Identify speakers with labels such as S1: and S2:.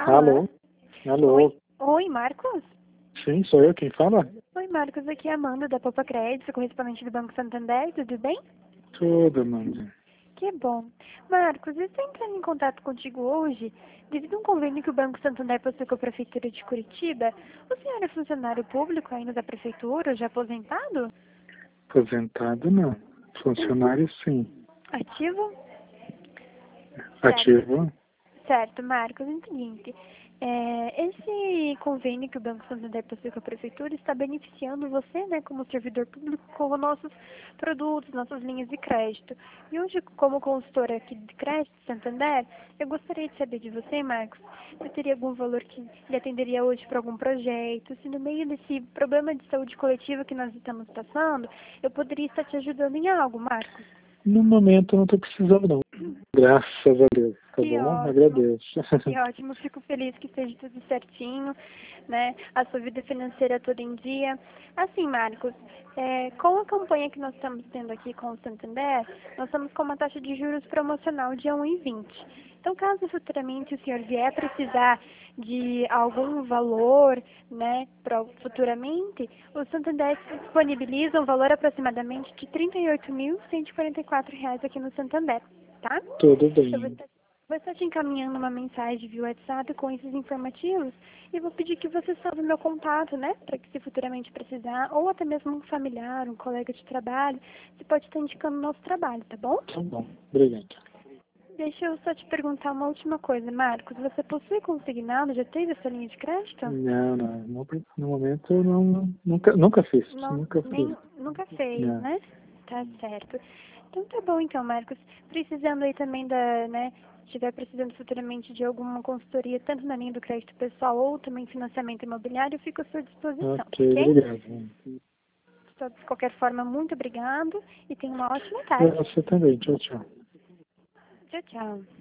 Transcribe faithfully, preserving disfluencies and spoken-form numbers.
S1: Alô?
S2: Alô? Alô?
S1: Oi, oi, Marcos?
S2: Sim, sou eu quem fala?
S1: Oi, Marcos, aqui é a Amanda da Popa Crédito, correspondente do Banco Santander, tudo bem?
S2: Tudo, Amanda.
S1: Que bom. Marcos, eu estou entrando em contato contigo hoje devido a um convênio que o Banco Santander possui com a Prefeitura de Curitiba. O senhor é funcionário público ainda da Prefeitura, ou já aposentado?
S2: Aposentado não. Funcionário sim.
S1: Ativo? Certo.
S2: Ativo?
S1: Certo, Marcos, é o seguinte, é, esse convênio que o Banco Santander possui com a Prefeitura está beneficiando você, né, como servidor público, com os nossos produtos, nossas linhas de crédito. E hoje, como consultora aqui de crédito Santander, eu gostaria de saber de você, Marcos, se teria algum valor que lhe atenderia hoje para algum projeto, se no meio desse problema de saúde coletiva que nós estamos passando, eu poderia estar te ajudando em algo, Marcos.
S2: No momento eu não estou precisando não. Graças a Deus, tá
S1: Que
S2: bom?
S1: ótimo,
S2: Agradeço.
S1: que ótimo. Fico feliz que esteja tudo certinho, né? A sua vida financeira toda em dia. Assim, Marcos, é, com a campanha que nós estamos tendo aqui com o Santander, nós estamos com uma taxa de juros promocional de um vírgula vinte. Então, caso futuramente o senhor vier precisar de algum valor, né, pro, futuramente, o Santander disponibiliza um valor aproximadamente de trinta e oito mil cento e quarenta e quatro reais aqui no Santander, tá?
S2: Tudo
S1: Eu vou
S2: bem.
S1: estar, vou estar te encaminhando uma mensagem via WhatsApp com esses informativos e vou pedir que você salve meu contato, né? Para que se futuramente precisar, ou até mesmo um familiar, um colega de trabalho, você pode estar indicando o nosso trabalho, tá bom?
S2: Tá bom. Obrigado.
S1: Deixa eu só te perguntar uma última coisa, Marcos. Você possui consignado? Já teve essa linha de crédito?
S2: Não, não. No, no momento eu não, nunca, nunca fiz.
S1: Não,
S2: Nunca fiz.
S1: nem, nunca fez,
S2: Não.
S1: né? Tá certo. Então tá bom então, Marcos. Precisando aí também da, né, se estiver precisando futuramente de alguma consultoria, tanto na linha do crédito pessoal ou também financiamento imobiliário, eu fico à sua disposição,
S2: Ok,
S1: ok?
S2: obrigado.
S1: Só, de qualquer forma, muito obrigado e tenha uma ótima
S2: Pra
S1: tarde.
S2: você também. Tchau, tchau.
S1: Tchau, tchau.